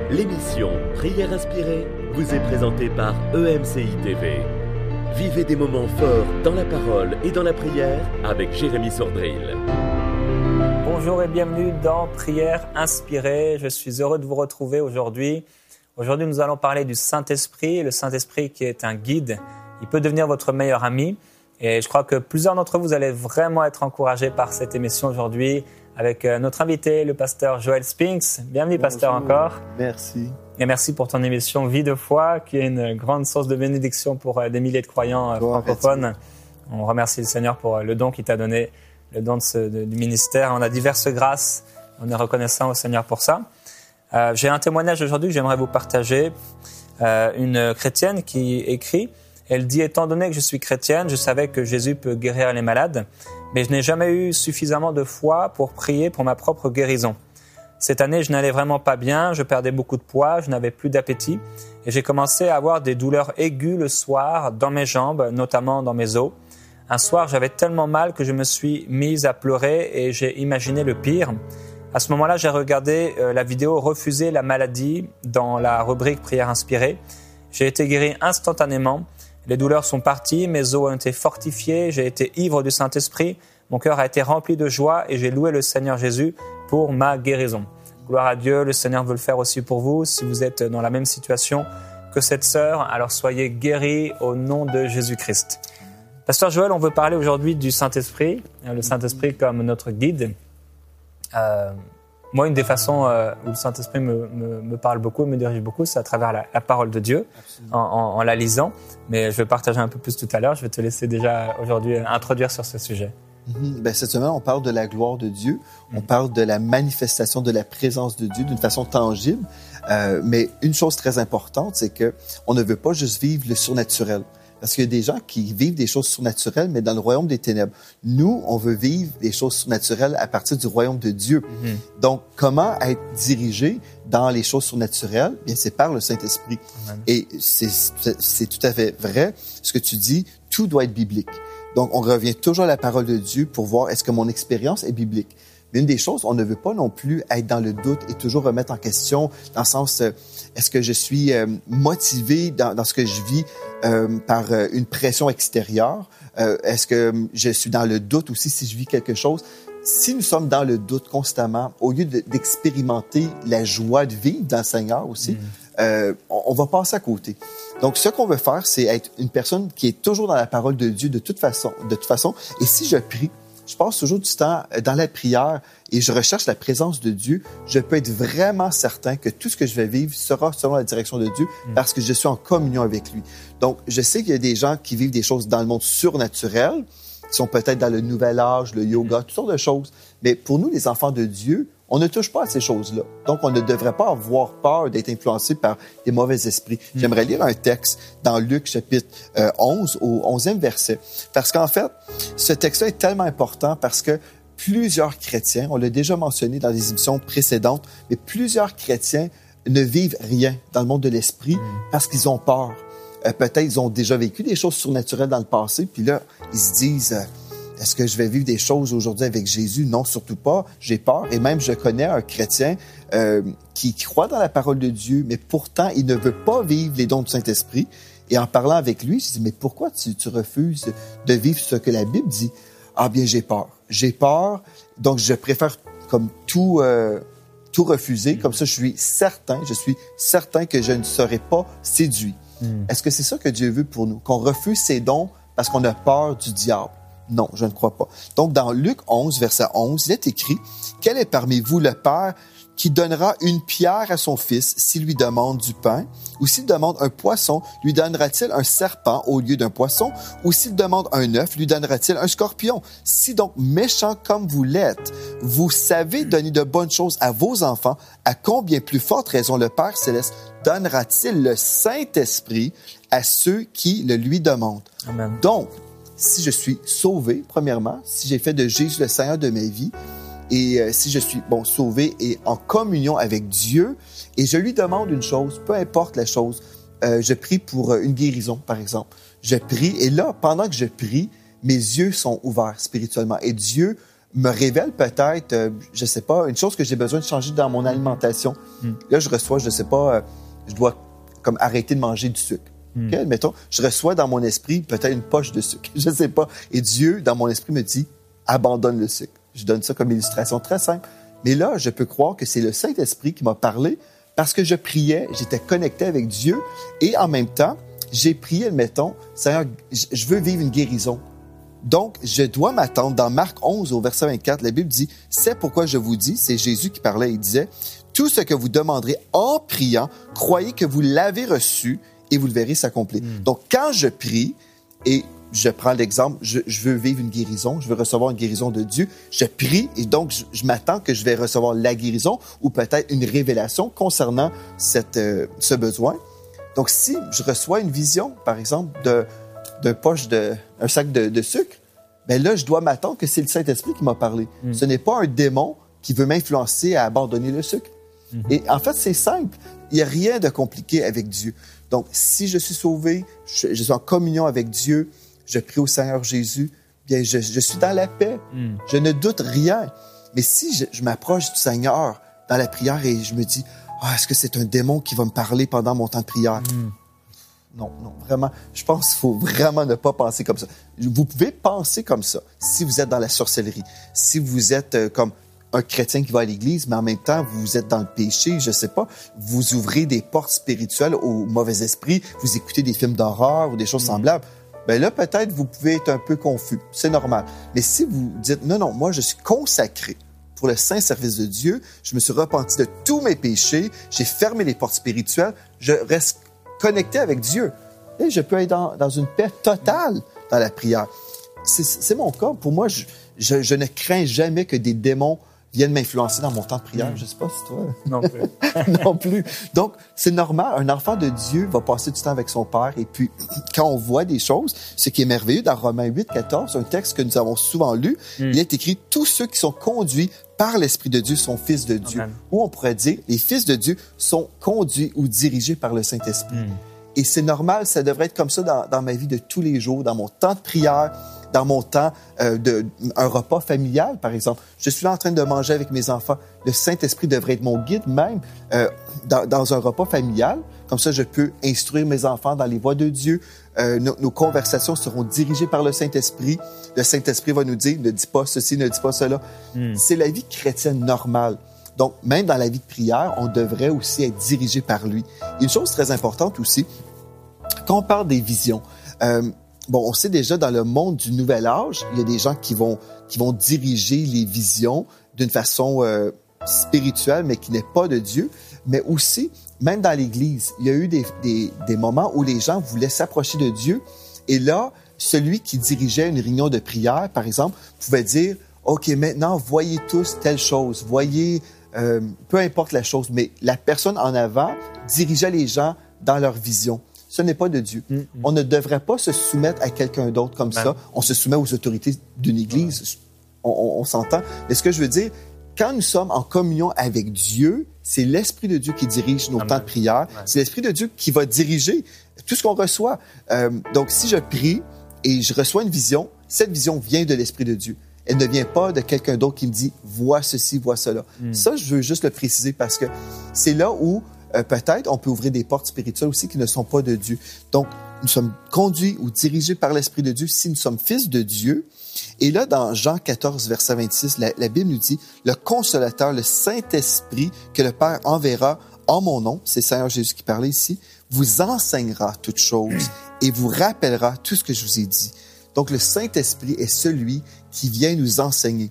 L'émission Prière inspirée vous est présentée par EMCI TV. Vivez des moments forts dans la parole et dans la prière avec Jérémy Sordrill. Bonjour et bienvenue dans Prière inspirée. Je suis heureux de vous retrouver aujourd'hui. Aujourd'hui, nous allons parler du Saint-Esprit. Le Saint-Esprit qui est un guide. Il peut devenir votre meilleur ami. Et je crois que plusieurs d'entre vous allez vraiment être encouragés par cette émission aujourd'hui avec notre invité, le pasteur Joel Spinks. Bienvenue, pasteur, encore. Merci. Et merci pour ton émission Vie de foi, qui est une grande source de bénédiction pour des milliers de croyants francophones. On remercie le Seigneur pour le don qu'il t'a donné, le don du ministère. On a diverses grâces. On est reconnaissant au Seigneur pour ça. J'ai un témoignage aujourd'hui que j'aimerais vous partager. Une chrétienne qui écrit, elle dit « Étant donné que je suis chrétienne, je savais que Jésus peut guérir les malades, mais je n'ai jamais eu suffisamment de foi pour prier pour ma propre guérison. Cette année, je n'allais vraiment pas bien, je perdais beaucoup de poids, je n'avais plus d'appétit et j'ai commencé à avoir des douleurs aiguës le soir dans mes jambes, notamment dans mes os. Un soir, j'avais tellement mal que je me suis mise à pleurer et j'ai imaginé le pire. À ce moment-là, j'ai regardé la vidéo « Refuser la maladie » dans la rubrique « Prière inspirée ». J'ai été guéri instantanément. Les douleurs sont parties, mes os ont été fortifiés, j'ai été ivre du Saint-Esprit, mon cœur a été rempli de joie et j'ai loué le Seigneur Jésus pour ma guérison. Gloire à Dieu, le Seigneur veut le faire aussi pour vous. Si vous êtes dans la même situation que cette sœur, alors soyez guéris au nom de Jésus-Christ. Pasteur Joël, on veut parler aujourd'hui du Saint-Esprit, le Saint-Esprit comme notre guide. Moi, une des façons où le Saint-Esprit me parle beaucoup, me dirige beaucoup, c'est à travers la parole de Dieu, en la lisant. Mais je vais partager un peu plus tout à l'heure. Je vais te laisser déjà aujourd'hui introduire sur ce sujet. Cette semaine, on parle de la gloire de Dieu. On parle de la manifestation de la présence de Dieu d'une façon tangible. Mais une chose très importante, c'est que on ne veut pas juste vivre le surnaturel. Parce qu'il y a des gens qui vivent des choses surnaturelles, mais dans le royaume des ténèbres. Nous, on veut vivre des choses surnaturelles à partir du royaume de Dieu. Donc, comment être dirigé dans les choses surnaturelles? Bien, c'est par le Saint-Esprit. Et c'est tout à fait vrai. Ce que tu dis, tout doit être biblique. Donc, on revient toujours à la parole de Dieu pour voir est-ce que mon expérience est biblique. Mais une des choses, on ne veut pas non plus être dans le doute et toujours remettre en question, dans le sens, est-ce que je suis motivé dans ce que je vis par une pression extérieure? Est-ce que je suis dans le doute aussi si je vis quelque chose? Si nous sommes dans le doute constamment, au lieu d'expérimenter la joie de vivre dans le Seigneur aussi, on va passer à côté. Donc, ce qu'on veut faire, c'est être une personne qui est toujours dans la parole de Dieu de toute façon. Et si je prie, je passe toujours du temps dans la prière et je recherche la présence de Dieu, je peux être vraiment certain que tout ce que je vais vivre sera selon la direction de Dieu parce que je suis en communion avec lui. Donc, je sais qu'il y a des gens qui vivent des choses dans le monde surnaturel, qui sont peut-être dans le nouvel âge, le yoga, toutes sortes de choses. Mais pour nous, les enfants de Dieu, on ne touche pas à ces choses-là. Donc, on ne devrait pas avoir peur d'être influencé par des mauvais esprits. J'aimerais lire un texte dans Luc, chapitre 11, au 11e verset. Parce qu'en fait, ce texte-là est tellement important parce que plusieurs chrétiens, on l'a déjà mentionné dans les émissions précédentes, mais plusieurs chrétiens ne vivent rien dans le monde de l'esprit parce qu'ils ont peur. Peut-être ils ont déjà vécu des choses surnaturelles dans le passé, puis là, ils se disent... Est-ce que je vais vivre des choses aujourd'hui avec Jésus? Non, surtout pas. J'ai peur. Et même, je connais un chrétien qui croit dans la parole de Dieu, mais pourtant, il ne veut pas vivre les dons du Saint-Esprit. Et en parlant avec lui, je dis, mais pourquoi tu refuses de vivre ce que la Bible dit? Ah bien, j'ai peur. J'ai peur, donc je préfère comme tout refuser. Comme ça, je suis certain que je ne serai pas séduit. Est-ce que c'est ça que Dieu veut pour nous? Qu'on refuse ses dons parce qu'on a peur du diable? Non, je ne crois pas. Donc, dans Luc 11, verset 11, il est écrit « Quel est parmi vous le père qui donnera une pierre à son fils s'il lui demande du pain? Ou s'il demande un poisson, lui donnera-t-il un serpent au lieu d'un poisson? Ou s'il demande un œuf, lui donnera-t-il un scorpion? Si donc méchant comme vous l'êtes, vous savez donner de bonnes choses à vos enfants, à combien plus forte raison le Père céleste donnera-t-il le Saint-Esprit à ceux qui le lui demandent? » Amen. Donc, si je suis sauvé, premièrement, si j'ai fait de Jésus le Seigneur de ma vie, et si je suis sauvé et en communion avec Dieu, et je lui demande une chose, peu importe la chose, je prie pour une guérison, par exemple. Je prie, et là, pendant que je prie, mes yeux sont ouverts spirituellement, et Dieu me révèle peut-être, je sais pas, une chose que j'ai besoin de changer dans mon alimentation. Là, je reçois, je sais pas, je dois comme arrêter de manger du sucre. Okay? Mettons, je reçois dans mon esprit peut-être une poche de sucre, je sais pas. Et Dieu, dans mon esprit, me dit, abandonne le sucre. Je donne ça comme illustration très simple. Mais là, je peux croire que c'est le Saint-Esprit qui m'a parlé parce que je priais, j'étais connecté avec Dieu et en même temps, j'ai prié, admettons, Seigneur, je veux vivre une guérison. Donc, je dois m'attendre. Dans Marc 11, au verset 24, la Bible dit, « C'est pourquoi je vous dis, c'est Jésus qui parlait, il disait, « Tout ce que vous demanderez en priant, croyez que vous l'avez reçu et vous le verrez s'accomplir. » Donc, quand je prie, et je prends l'exemple, je veux vivre une guérison, je veux recevoir une guérison de Dieu, je prie et donc je m'attends que je vais recevoir la guérison ou peut-être une révélation concernant ce besoin. Donc, si je reçois une vision, par exemple, un sac de sucre, bien là, je dois m'attendre que c'est le Saint-Esprit qui m'a parlé. Ce n'est pas un démon qui veut m'influencer à abandonner le sucre. Et en fait, c'est simple. Il n'y a rien de compliqué avec Dieu. Donc, si je suis sauvé, je suis en communion avec Dieu, je prie au Seigneur Jésus, bien, je suis dans la paix. Je ne doute rien. Mais si je m'approche du Seigneur dans la prière et je me dis, est-ce que c'est un démon qui va me parler pendant mon temps de prière? Non, vraiment. Je pense qu'il faut vraiment ne pas penser comme ça. Vous pouvez penser comme ça si vous êtes dans la sorcellerie, si vous êtes comme un chrétien qui va à l'église, mais en même temps, vous êtes dans le péché, je sais pas, vous ouvrez des portes spirituelles aux mauvais esprits, vous écoutez des films d'horreur ou des choses semblables. Bien là, peut-être, vous pouvez être un peu confus. C'est normal. Mais si vous dites, non, moi, je suis consacré pour le saint service de Dieu, je me suis repenti de tous mes péchés, j'ai fermé les portes spirituelles, je reste connecté avec Dieu. Et je peux être dans une paix totale dans la prière. C'est mon cas. Pour moi, je ne crains jamais que des démons viennent m'influencer dans mon temps de prière. Je ne sais pas si toi... Non plus. Non plus. Donc, c'est normal. Un enfant de Dieu va passer du temps avec son Père. Et puis, quand on voit des choses, ce qui est merveilleux, dans Romains 8, 14, un texte que nous avons souvent lu, il est écrit « Tous ceux qui sont conduits par l'Esprit de Dieu sont fils de Dieu. » Ou on pourrait dire « Les fils de Dieu sont conduits ou dirigés par le Saint-Esprit. » Et c'est normal, ça devrait être comme ça dans ma vie de tous les jours, dans mon temps de prière, dans mon temps un repas familial, par exemple. Je suis là en train de manger avec mes enfants. Le Saint-Esprit devrait être mon guide même dans un repas familial. Comme ça, je peux instruire mes enfants dans les voies de Dieu. Nos conversations seront dirigées par le Saint-Esprit. Le Saint-Esprit va nous dire, ne dis pas ceci, ne dis pas cela. C'est la vie chrétienne normale. Donc, même dans la vie de prière, on devrait aussi être dirigé par lui. Et une chose très importante aussi, quand on parle des visions, on sait déjà dans le monde du nouvel âge, il y a des gens qui vont diriger les visions d'une façon spirituelle, mais qui n'est pas de Dieu. Mais aussi, même dans l'Église, il y a eu des moments où les gens voulaient s'approcher de Dieu. Et là, celui qui dirigeait une réunion de prière, par exemple, pouvait dire, « OK, maintenant, voyez tous telle chose, voyez... peu importe la chose, mais la personne en avant dirigeait les gens dans leur vision. Ce n'est pas de Dieu. On ne devrait pas se soumettre à quelqu'un d'autre comme ça. On se soumet aux autorités d'une Église. On s'entend. Mais ce que je veux dire, quand nous sommes en communion avec Dieu, c'est l'Esprit de Dieu qui dirige nos temps de prière. C'est l'Esprit de Dieu qui va diriger tout ce qu'on reçoit. Donc, si je prie et je reçois une vision, cette vision vient de l'Esprit de Dieu. Elle ne vient pas de quelqu'un d'autre qui me dit « vois ceci, vois cela ». Ça, je veux juste le préciser parce que c'est là où peut-être on peut ouvrir des portes spirituelles aussi qui ne sont pas de Dieu. Donc, nous sommes conduits ou dirigés par l'Esprit de Dieu si nous sommes fils de Dieu. Et là, dans Jean 14, verset 26, la Bible nous dit « Le Consolateur, le Saint-Esprit que le Père enverra en mon nom », c'est Seigneur Jésus qui parlait ici, « vous enseignera toutes choses et vous rappellera tout ce que je vous ai dit ». Donc, le Saint-Esprit est celui qui vient nous enseigner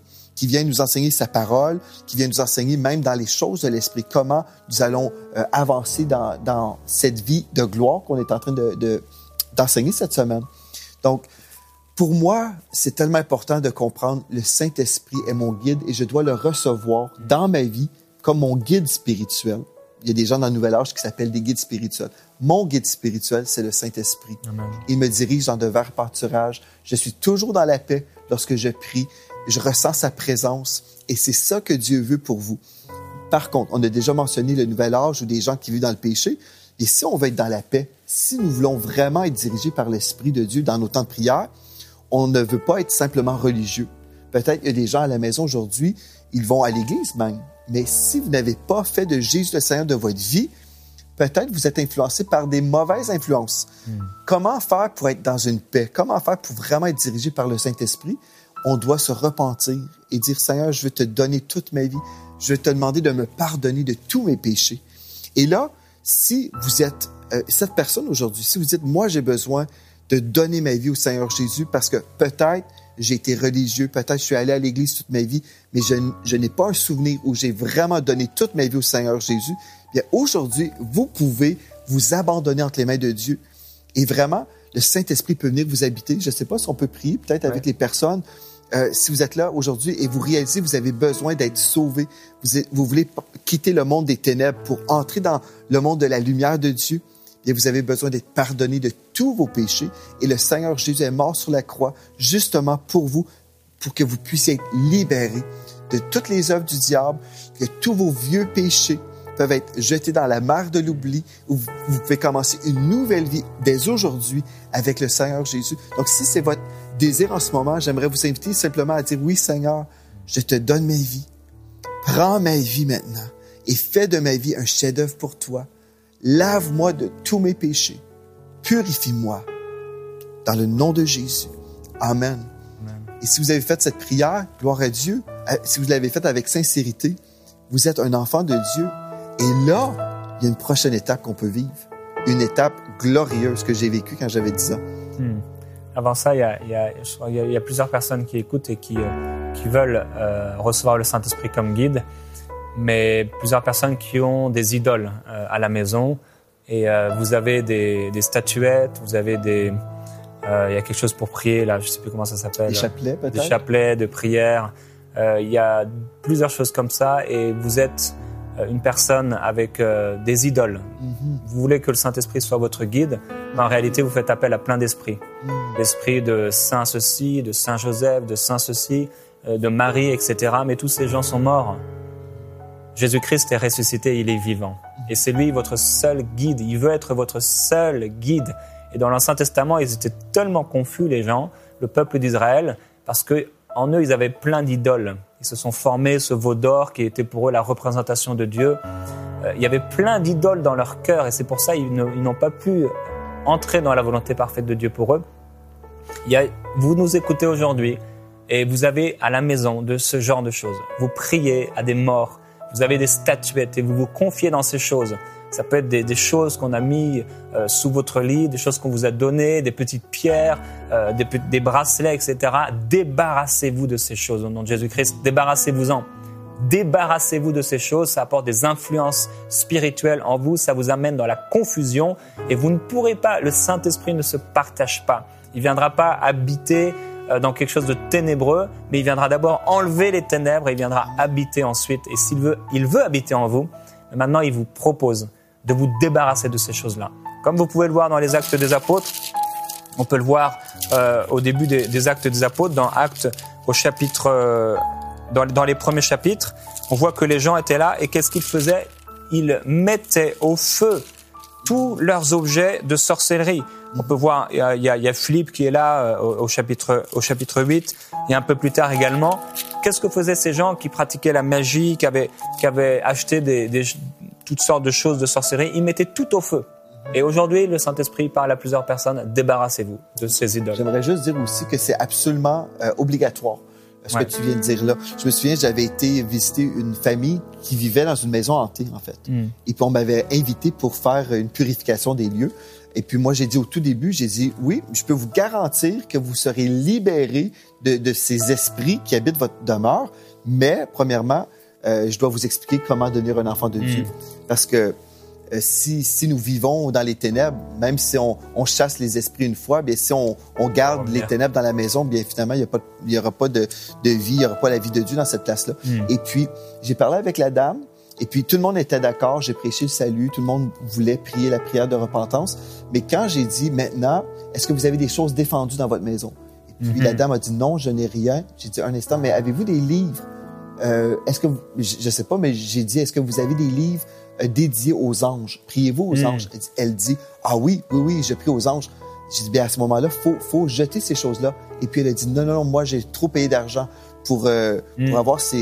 sa parole, qui vient nous enseigner même dans les choses de l'Esprit, comment nous allons avancer dans cette vie de gloire qu'on est en train d'enseigner cette semaine. Donc, pour moi, c'est tellement important de comprendre le Saint-Esprit est mon guide et je dois le recevoir dans ma vie comme mon guide spirituel. Il y a des gens dans le Nouvel Âge qui s'appellent des guides spirituels. Mon guide spirituel, c'est le Saint-Esprit. Amen. Il me dirige dans de verts pâturages. Je suis toujours dans la paix lorsque je prie. Je ressens sa présence et c'est ça que Dieu veut pour vous. Par contre, on a déjà mentionné le Nouvel Âge ou des gens qui vivent dans le péché. Et si on veut être dans la paix, si nous voulons vraiment être dirigés par l'Esprit de Dieu dans nos temps de prière, on ne veut pas être simplement religieux. Peut-être il y a des gens à la maison aujourd'hui, ils vont à l'église même. Mais si vous n'avez pas fait de Jésus le Seigneur de votre vie, peut-être vous êtes influencé par des mauvaises influences. Comment faire pour être dans une paix? Comment faire pour vraiment être dirigé par le Saint-Esprit? On doit se repentir et dire, Seigneur, je veux te donner toute ma vie. Je veux te demander de me pardonner de tous mes péchés. Et là, si vous êtes cette personne aujourd'hui, si vous dites, moi, j'ai besoin de donner ma vie au Seigneur Jésus parce que peut-être j'ai été religieux, peut-être je suis allé à l'église toute ma vie, mais je n'ai pas un souvenir où j'ai vraiment donné toute ma vie au Seigneur Jésus. Bien, aujourd'hui, vous pouvez vous abandonner entre les mains de Dieu et vraiment, le Saint-Esprit peut venir vous habiter. Je ne sais pas si on peut prier peut-être avec les personnes. Si vous êtes là aujourd'hui et vous réalisez que vous avez besoin d'être sauvé, vous voulez quitter le monde des ténèbres pour entrer dans le monde de la lumière de Dieu, bien, vous avez besoin d'être pardonné de tous vos péchés. Et le Seigneur Jésus est mort sur la croix justement pour vous, pour que vous puissiez être libérés de toutes les œuvres du diable, que tous vos vieux péchés peuvent être jetés dans la mer de l'oubli, où vous pouvez commencer une nouvelle vie dès aujourd'hui avec le Seigneur Jésus. Donc, si c'est votre désir en ce moment, j'aimerais vous inviter simplement à dire, oui, Seigneur, je te donne ma vie. Prends ma vie maintenant et fais de ma vie un chef-d'œuvre pour toi. Lave-moi de tous mes péchés. Purifie-moi. Dans le nom de Jésus. Amen. Amen. Et si vous avez fait cette prière, gloire à Dieu, si vous l'avez faite avec sincérité, vous êtes un enfant de Dieu. Et là, il y a une prochaine étape qu'on peut vivre. Une étape glorieuse que j'ai vécue quand j'avais 10 ans. Avant ça, il y a plusieurs personnes qui écoutent et qui veulent recevoir le Saint-Esprit comme guide, mais plusieurs personnes qui ont des idoles à la maison. Et vous avez des statuettes, vous avez il y a quelque chose pour prier, là, je ne sais plus comment ça s'appelle. Des chapelets, peut-être? Des chapelets de prière. Il y a plusieurs choses comme ça et vous êtes une personne avec des idoles. Vous voulez que le Saint-Esprit soit votre guide, mais en réalité, vous faites appel à plein d'esprits. L'esprit de Saint ceci, de Saint Joseph, de Saint ceci, de Marie, etc. Mais tous ces gens sont morts. Jésus-Christ est ressuscité, il est vivant. Et c'est lui votre seul guide. Il veut être votre seul guide. Et dans l'Ancien Testament, ils étaient tellement confus, les gens, le peuple d'Israël, parce que en eux, ils avaient plein d'idoles. Ils se sont formés ce veau d'or qui était pour eux la représentation de Dieu. Il y avait plein d'idoles dans leur cœur et c'est pour ça qu'ils n'ont pas pu entrer dans la volonté parfaite de Dieu pour eux. Vous nous écoutez aujourd'hui et vous avez à la maison de ce genre de choses. Vous priez à des morts, vous avez des statuettes et vous vous confiez dans ces choses. Ça peut être des choses qu'on a mis sous votre lit, des choses qu'on vous a données, des petites pierres, des bracelets, etc. Débarrassez-vous de ces choses au nom de Jésus-Christ. Débarrassez-vous-en. Débarrassez-vous de ces choses. Ça apporte des influences spirituelles en vous. Ça vous amène dans la confusion et vous ne pourrez pas. Le Saint-Esprit ne se partage pas. Il ne viendra pas habiter dans quelque chose de ténébreux, mais il viendra d'abord enlever les ténèbres et il viendra habiter ensuite. Et il veut habiter en vous. Mais maintenant, il vous propose de vous débarrasser de ces choses-là. Comme vous pouvez le voir dans les Actes des Apôtres, on peut le voir au début des Actes des Apôtres, dans Actes au chapitre, dans les premiers chapitres, on voit que les gens étaient là et qu'est-ce qu'ils faisaient? Ils mettaient au feu tous leurs objets de sorcellerie. On peut voir, il y a Philippe qui est là au chapitre 8, et un peu plus tard également. Qu'est-ce que faisaient ces gens qui pratiquaient la magie, qui avaient acheté toutes sortes de choses de sorcellerie? Ils mettaient tout au feu. Et aujourd'hui, le Saint-Esprit parle à plusieurs personnes, débarrassez-vous de ces idoles. J'aimerais juste dire aussi que c'est absolument obligatoire, ce que tu viens de dire là. Je me souviens, j'avais été visiter une famille qui vivait dans une maison hantée, en fait. Et puis, on m'avait invité pour faire une purification des lieux. Et puis, moi, j'ai dit au tout début, j'ai dit, oui, je peux vous garantir que vous serez libérés de ces esprits qui habitent votre demeure. Mais, premièrement, je dois vous expliquer comment devenir un enfant de Dieu. Parce que si nous vivons dans les ténèbres, même si on chasse les esprits une fois, bien si on garde les ténèbres dans la maison, bien finalement, il n'y aura pas de vie, il n'y aura pas la vie de Dieu dans cette place-là. Et puis, j'ai parlé avec la dame, et puis tout le monde était d'accord, j'ai prêché le salut, tout le monde voulait prier la prière de repentance. Mais quand j'ai dit, maintenant, est-ce que vous avez des choses défendues dans votre maison? Et puis la dame a dit, non, je n'ai rien. J'ai dit, un instant, mais avez-vous des livres? Est-ce que je sais pas, mais j'ai dit, est-ce que vous avez des livres dédiés aux anges? Priez-vous aux anges? Elle dit, ah oui, je prie aux anges. J'ai dit, bien à ce moment-là, faut jeter ces choses-là. Et puis elle a dit, non, moi j'ai trop payé d'argent pour avoir ces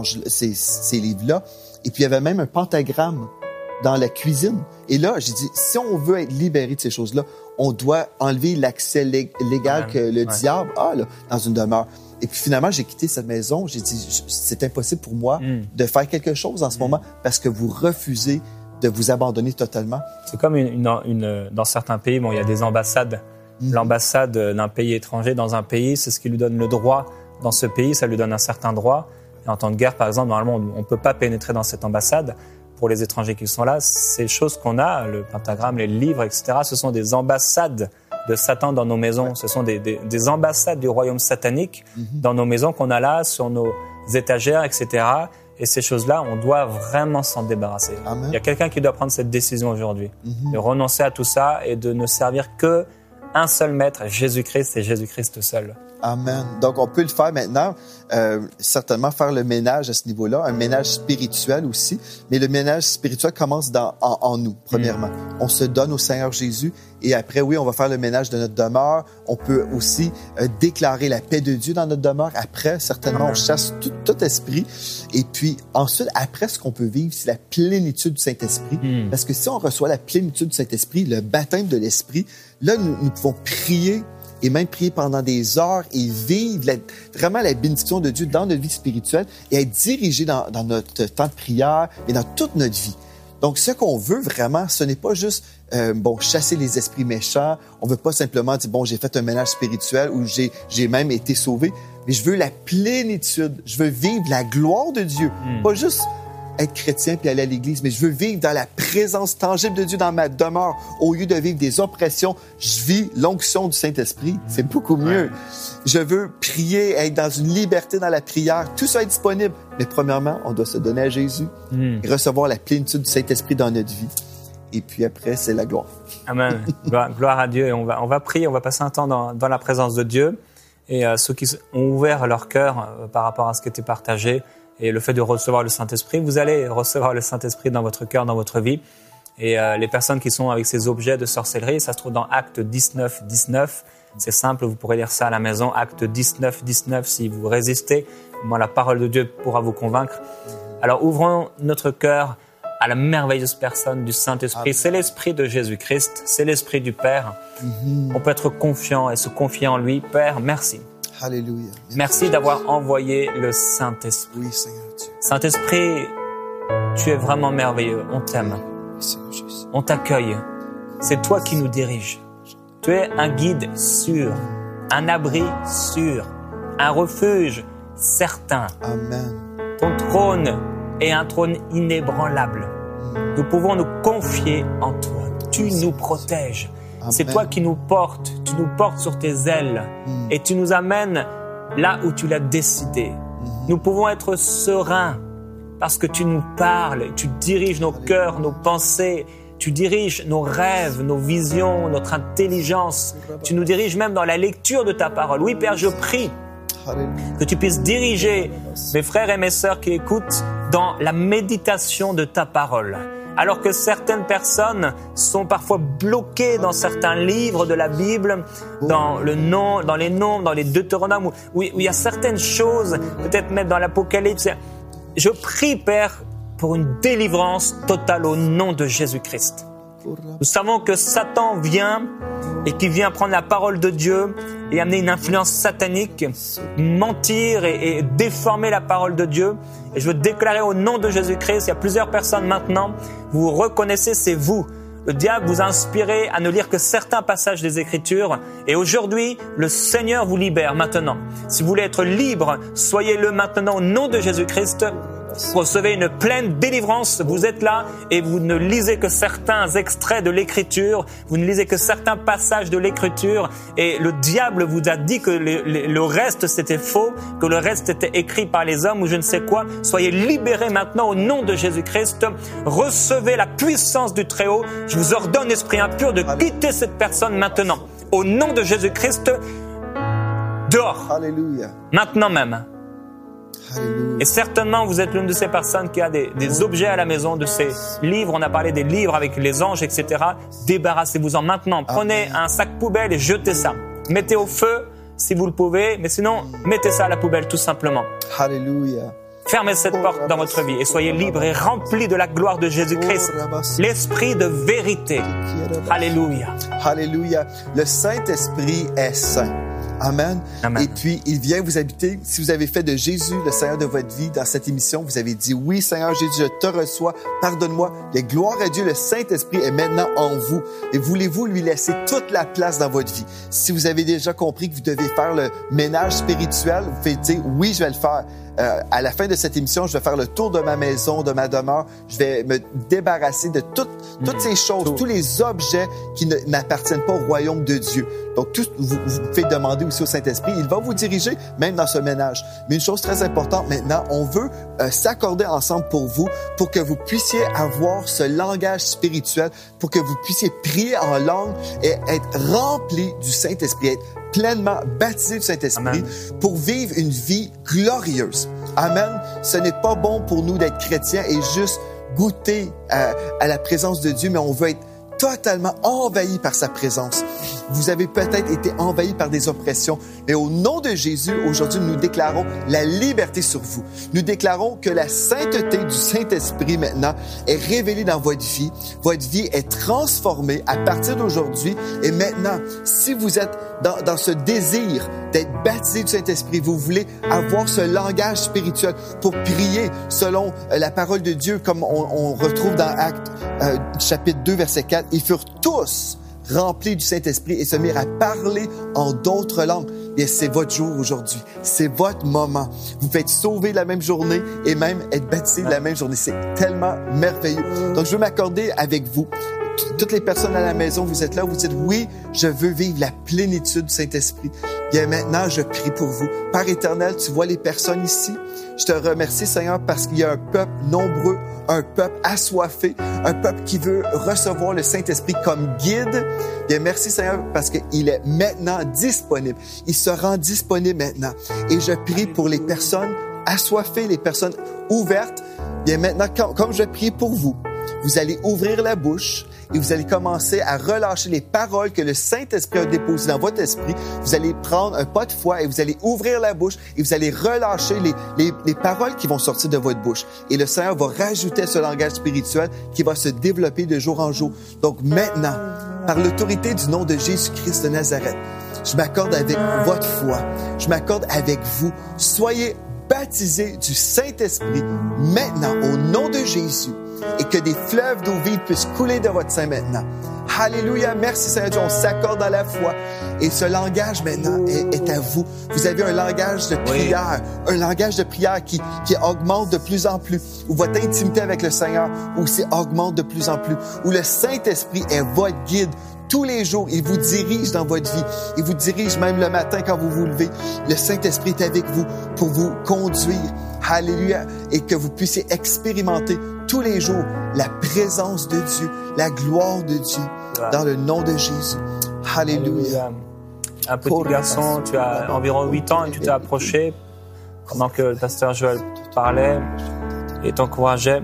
livres-là. Et puis, il y avait même un pentagramme dans la cuisine. Et là, j'ai dit, si on veut être libéré de ces choses-là, on doit enlever l'accès légal que le diable a là, dans une demeure. Et puis finalement, j'ai quitté cette maison. J'ai dit, c'est impossible pour moi de faire quelque chose en ce moment parce que vous refusez de vous abandonner totalement. C'est comme dans certains pays, bon, il y a des ambassades. L'ambassade d'un pays étranger dans un pays, c'est ce qui lui donne le droit dans ce pays, ça lui donne un certain droit. Et en temps de guerre, par exemple, normalement, on ne peut pas pénétrer dans cette ambassade. Pour les étrangers qui sont là, ces choses qu'on a, le pentagramme, les livres, etc., ce sont des ambassades de Satan dans nos maisons. Ce sont des ambassades du royaume satanique dans nos maisons qu'on a là, sur nos étagères, etc. Et ces choses-là, on doit vraiment s'en débarrasser. Amen. Il y a quelqu'un qui doit prendre cette décision aujourd'hui, de renoncer à tout ça et de ne servir qu'un seul maître, Jésus-Christ et Jésus-Christ seul. Amen. Donc, on peut le faire maintenant, certainement faire le ménage à ce niveau-là, un ménage spirituel aussi, mais le ménage spirituel commence en nous, premièrement. On se donne au Seigneur Jésus et après, oui, on va faire le ménage de notre demeure. On peut aussi déclarer la paix de Dieu dans notre demeure. Après, certainement, on chasse tout esprit. Et puis, ensuite, après, ce qu'on peut vivre, c'est la plénitude du Saint-Esprit. Parce que si on reçoit la plénitude du Saint-Esprit, le baptême de l'Esprit, là, nous pouvons prier et même prier pendant des heures et vivre vraiment la bénédiction de Dieu dans notre vie spirituelle et être dirigé dans notre temps de prière et dans toute notre vie. Donc, ce qu'on veut vraiment, ce n'est pas juste chasser les esprits méchants. On veut pas simplement dire, j'ai fait un ménage spirituel ou j'ai même été sauvé. Mais je veux la plénitude. Je veux vivre la gloire de Dieu. Pas juste être chrétien puis aller à l'église, mais je veux vivre dans la présence tangible de Dieu dans ma demeure. Au lieu de vivre des oppressions, je vis l'onction du Saint-Esprit. C'est beaucoup mieux. Je veux prier, être dans une liberté dans la prière. Tout ça est disponible. Mais premièrement, on doit se donner à Jésus et recevoir la plénitude du Saint-Esprit dans notre vie. Et puis après, c'est la gloire. Amen. Gloire à Dieu. Et on va prier, on va passer un temps dans la présence de Dieu. Et ceux qui ont ouvert leur cœur par rapport à ce qui était partagé, et le fait de recevoir le Saint-Esprit, vous allez recevoir le Saint-Esprit dans votre cœur, dans votre vie. Et les personnes qui sont avec ces objets de sorcellerie, ça se trouve dans Actes 19, 19. C'est simple, vous pourrez lire ça à la maison. Actes 19, 19, si vous résistez, moi, la parole de Dieu pourra vous convaincre. Alors, ouvrons notre cœur à la merveilleuse personne du Saint-Esprit. C'est l'Esprit de Jésus-Christ, c'est l'Esprit du Père. On peut être confiant et se confier en lui. Père, merci. Alléluia. Merci d'avoir envoyé le Saint-Esprit. Oui, Seigneur Dieu. Saint-Esprit, tu es vraiment merveilleux. On t'aime. Oui, Seigneur Jésus. On t'accueille. C'est toi qui nous diriges. Tu es un guide sûr, un abri sûr, un refuge certain. Amen. Ton trône est un trône inébranlable. Nous pouvons nous confier en toi. Tu nous protèges. C'est toi qui nous portes. Tu nous portes sur tes ailes et tu nous amènes là où tu l'as décidé. Nous pouvons être sereins parce que tu nous parles, tu diriges nos cœurs, nos pensées, tu diriges nos rêves, nos visions, notre intelligence. Tu nous diriges même dans la lecture de ta parole. Oui, Père, je prie que tu puisses diriger mes frères et mes sœurs qui écoutent dans la méditation de ta parole. Alors que certaines personnes sont parfois bloquées dans certains livres de la Bible, dans les Nombres, dans les Deutéronomes, où il y a certaines choses, peut-être même dans l'Apocalypse. Je prie, Père, pour une délivrance totale au nom de Jésus-Christ. Nous savons que Satan vient et qu'il vient prendre la parole de Dieu et amener une influence satanique, mentir et déformer la parole de Dieu. Et je veux déclarer au nom de Jésus-Christ, il y a plusieurs personnes maintenant, vous reconnaissez, c'est vous. Le diable vous a inspiré à ne lire que certains passages des Écritures. Et aujourd'hui, le Seigneur vous libère maintenant. Si vous voulez être libre, soyez-le maintenant au nom de Jésus-Christ. Recevez une pleine délivrance. Vous êtes là et vous ne lisez que certains extraits de l'Écriture. Vous ne lisez que certains passages de l'Écriture. Et le diable vous a dit que le reste c'était faux, que le reste était écrit par les hommes ou je ne sais quoi. Soyez libérés maintenant au nom de Jésus-Christ. Recevez la puissance du Très-Haut. Je vous ordonne, esprit impur, de quitter cette personne maintenant. Au nom de Jésus-Christ, dehors. Alléluia. Maintenant même. Alléluia. Et certainement, vous êtes l'une de ces personnes qui a des objets à la maison, de ces livres. On a parlé des livres avec les anges, etc. Débarrassez-vous-en maintenant. Prenez un sac poubelle et jetez ça. Mettez au feu si vous le pouvez, mais sinon, mettez ça à la poubelle tout simplement. Alléluia. Fermez cette porte dans votre vie et soyez libres et remplis de la gloire de Jésus-Christ, l'esprit de vérité. Alléluia. Alléluia. Le Saint-Esprit est saint. Amen. Amen. Et puis, il vient vous habiter. Si vous avez fait de Jésus le Seigneur de votre vie dans cette émission, vous avez dit, oui, Seigneur Jésus, je te reçois, pardonne-moi. Et gloire à Dieu, le Saint-Esprit est maintenant en vous. Et voulez-vous lui laisser toute la place dans votre vie? Si vous avez déjà compris que vous devez faire le ménage spirituel, vous pouvez dire, oui, je vais le faire. À la fin de cette émission, je vais faire le tour de ma maison, de ma demeure. Je vais me débarrasser de toutes ces choses, tous les objets qui n'appartiennent pas au royaume de Dieu. Donc, vous pouvez demander aussi au Saint-Esprit. Il va vous diriger, même dans ce ménage. Mais une chose très importante maintenant, on veut s'accorder ensemble pour vous, pour que vous puissiez avoir ce langage spirituel, pour que vous puissiez prier en langue et être rempli du Saint-Esprit, être pleinement baptisé du Saint-Esprit. Amen. Pour vivre une vie glorieuse. Amen. Ce n'est pas bon pour nous d'être chrétiens et juste goûter à la présence de Dieu, mais on veut être totalement envahi par sa présence. Vous avez peut-être été envahi par des oppressions, mais au nom de Jésus, aujourd'hui, nous déclarons la liberté sur vous. Nous déclarons que la sainteté du Saint-Esprit maintenant est révélée dans votre vie. Votre vie est transformée à partir d'aujourd'hui. Et maintenant, si vous êtes dans ce désir d'être baptisé du Saint-Esprit, vous voulez avoir ce langage spirituel pour prier selon la parole de Dieu, comme on retrouve dans Actes chapitre 2, verset 4. Ils furent tous remplis du Saint-Esprit et se mirent à parler en d'autres langues. Et c'est votre jour aujourd'hui. C'est votre moment. Vous pouvez être sauvés la même journée et même être baptisés la même journée. C'est tellement merveilleux. Donc, je veux m'accorder avec vous. Toutes les personnes à la maison, vous êtes là, vous dites, oui, je veux vivre la plénitude du Saint-Esprit. Bien maintenant, je prie pour vous. Père éternel, tu vois les personnes ici. Je te remercie, Seigneur, parce qu'il y a un peuple nombreux, un peuple assoiffé, un peuple qui veut recevoir le Saint-Esprit comme guide. Bien, merci, Seigneur, parce qu'il est maintenant disponible. Il se rend disponible maintenant. Et je prie pour les personnes assoiffées, les personnes ouvertes. Bien, maintenant, comme je prie pour vous, vous allez ouvrir la bouche et vous allez commencer à relâcher les paroles que le Saint-Esprit a déposées dans votre esprit. Vous allez prendre un pas de foi et vous allez ouvrir la bouche et vous allez relâcher les paroles qui vont sortir de votre bouche. Et le Seigneur va rajouter ce langage spirituel qui va se développer de jour en jour. Donc maintenant, par l'autorité du nom de Jésus-Christ de Nazareth, je m'accorde avec votre foi. Je m'accorde avec vous. Soyez baptisés du Saint-Esprit maintenant au nom de Jésus. Et que des fleuves d'eau vive puissent couler de votre sein maintenant. Alléluia. Merci Seigneur Dieu. On s'accorde dans la foi. Et ce langage maintenant est à vous. Vous avez un langage de prière. Un langage de prière qui augmente de plus en plus. Où votre intimité avec le Seigneur aussi augmente de plus en plus. Où le Saint-Esprit est votre guide. Tous les jours, il vous dirige dans votre vie. Il vous dirige même le matin quand vous vous levez. Le Saint-Esprit est avec vous pour vous conduire. Alléluia. Et que vous puissiez expérimenter tous les jours la présence de Dieu, la gloire de Dieu, dans le nom de Jésus. Alléluia. Un petit garçon, tu as environ 8 ans et tu t'es approché pendant que le pasteur Joël parlait et t'encourageait.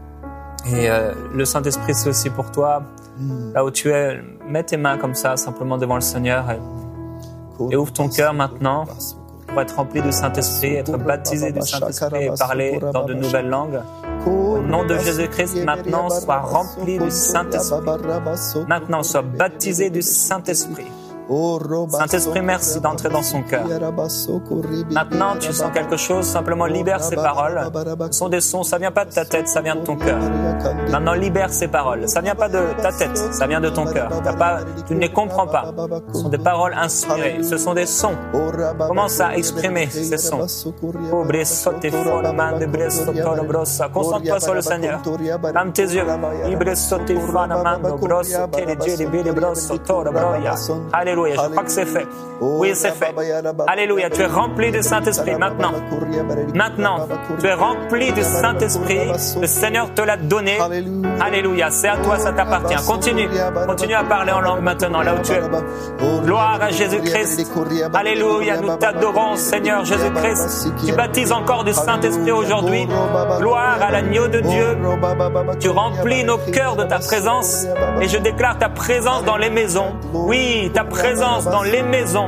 Et le Saint-Esprit, c'est aussi pour toi. Là où tu es, mets tes mains comme ça, simplement devant le Seigneur et ouvre ton cœur maintenant pour être rempli du Saint-Esprit, être baptisé du Saint-Esprit et parler dans de nouvelles langues. Au nom de Jésus-Christ, maintenant, sois rempli du Saint-Esprit. Maintenant, sois baptisé du Saint-Esprit. Saint-Esprit, merci d'entrer dans son cœur. Maintenant, tu sens quelque chose, simplement libère ces paroles. Ce sont des sons, ça vient pas de ta tête, ça vient de ton cœur. Maintenant, libère ces paroles. Ça vient pas de ta tête, ça vient de ton cœur. Tu ne les comprends pas. Ce sont des paroles inspirées. Ce sont des sons. Commence à exprimer ces sons. Concentre-toi sur le Seigneur. Ferme tes yeux. Alléluia, je crois que c'est fait. Oui, c'est fait. Alléluia, tu es rempli du Saint-Esprit maintenant. Maintenant, tu es rempli du Saint-Esprit. Le Seigneur te l'a donné. Alléluia, c'est à toi, ça t'appartient. Continue à parler en langue maintenant, là où tu es. Gloire à Jésus-Christ. Alléluia, nous t'adorons, Seigneur Jésus-Christ. Tu baptises encore du Saint-Esprit aujourd'hui. Gloire à l'agneau de Dieu. Tu remplis nos cœurs de ta présence. Et je déclare ta présence dans les maisons. Oui, ta présence dans les maisons.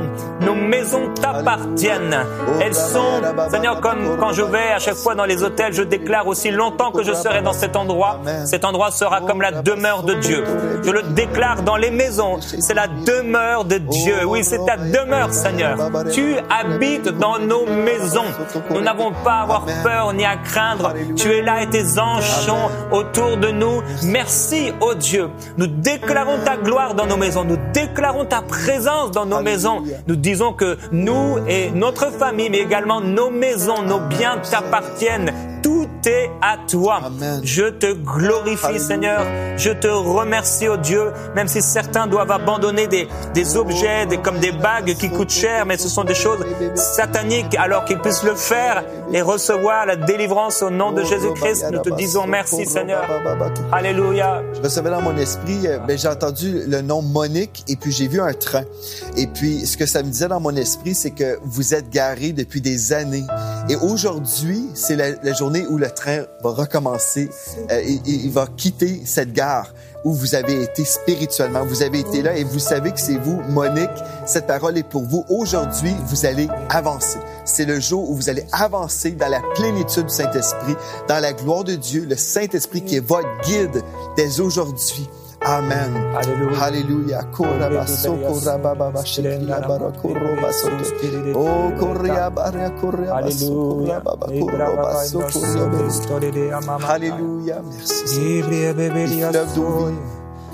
Nos maisons t'appartiennent. Elles sont, Seigneur, comme quand je vais à chaque fois dans les hôtels, je déclare aussi longtemps que je serai dans cet endroit sera comme la demeure de Dieu. Je le déclare dans les maisons, c'est la demeure de Dieu. Oui, c'est ta demeure, Seigneur. Tu habites dans nos maisons. Nous n'avons pas à avoir peur ni à craindre. Tu es là et tes anges sont autour de nous. Merci, ô Dieu. Nous déclarons ta gloire dans nos maisons. Nous déclarons ta présence dans nos maisons. Nous disons que nous et notre famille, mais également nos maisons, nos biens t'appartiennent. Tout est à toi. Amen. Je te glorifie, Seigneur. Je te remercie, oh Dieu, même si certains doivent abandonner des objets, comme des bagues qui coûtent cher, mais ce sont des choses sataniques, alors qu'ils puissent le faire et recevoir la délivrance au nom de Jésus-Christ. Nous te disons merci, Seigneur. Alléluia. Je recevais dans mon esprit, j'ai entendu le nom Monique et puis j'ai vu un train. Et puis, ce que ça me disait dans mon esprit, c'est que vous êtes garés depuis des années. Et aujourd'hui, c'est la journée où le train va recommencer. Il va quitter cette gare où vous avez été spirituellement. Vous avez été là et vous savez que c'est vous, Monique. Cette parole est pour vous. Aujourd'hui, vous allez avancer. C'est le jour où vous allez avancer dans la plénitude du Saint-Esprit, dans la gloire de Dieu, le Saint-Esprit qui est votre guide dès aujourd'hui. Amen. Alléluia. Alléluia. Alléluia. Merci. Fleuve d'eau vive.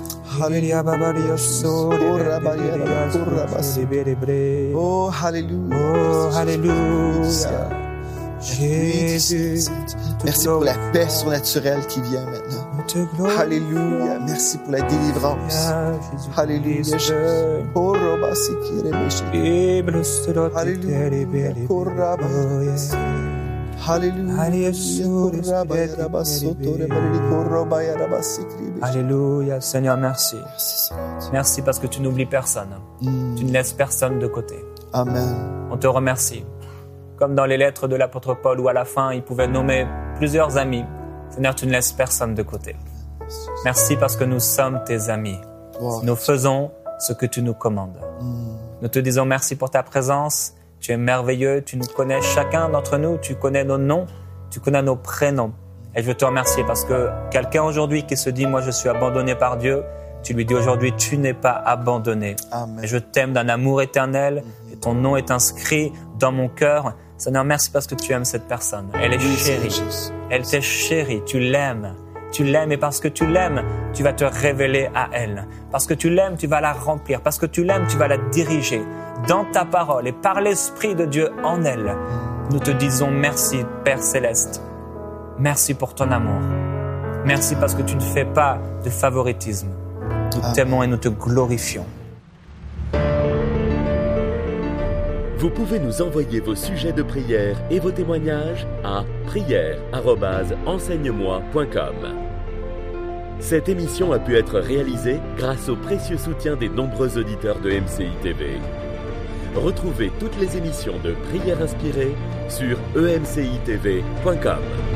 Oh, alléluia. Oh, alléluia. Jésus. Merci pour la paix surnaturelle qui vient maintenant. Alléluia. Merci pour la délivrance. Alléluia. Alléluia, Seigneur, merci. Merci parce que tu n'oublies personne. Tu ne laisses personne de côté. Amen. On te remercie. Comme dans les lettres de l'apôtre Paul où à la fin, il pouvait nommer plusieurs amis. Seigneur, tu ne laisses personne de côté. Merci parce que nous sommes tes amis. Nous faisons ce que tu nous commandes. Nous te disons merci pour ta présence. Tu es merveilleux, tu nous connais chacun d'entre nous, tu connais nos noms, tu connais nos prénoms. Et je veux te remercier parce que quelqu'un aujourd'hui qui se dit « Moi, je suis abandonné par Dieu », tu lui dis aujourd'hui « Tu n'es pas abandonné. Amen. Et je t'aime d'un amour éternel et ton nom est inscrit dans mon cœur. Seigneur, merci parce que tu aimes cette personne. Elle est chérie. Elle t'est chérie. Tu l'aimes. Tu l'aimes et parce que tu l'aimes, tu vas te révéler à elle. Parce que tu l'aimes, tu vas la remplir. Parce que tu l'aimes, tu vas la diriger dans ta parole et par l'Esprit de Dieu en elle. Nous te disons merci, Père Céleste. Merci pour ton amour. Merci parce que tu ne fais pas de favoritisme. Nous t'aimons et nous te glorifions. Vous pouvez nous envoyer vos sujets de prière et vos témoignages à prière@enseigne-moi.com. Cette émission a pu être réalisée grâce au précieux soutien des nombreux auditeurs de MCI TV. Retrouvez toutes les émissions de Prière Inspirée sur emcitv.com.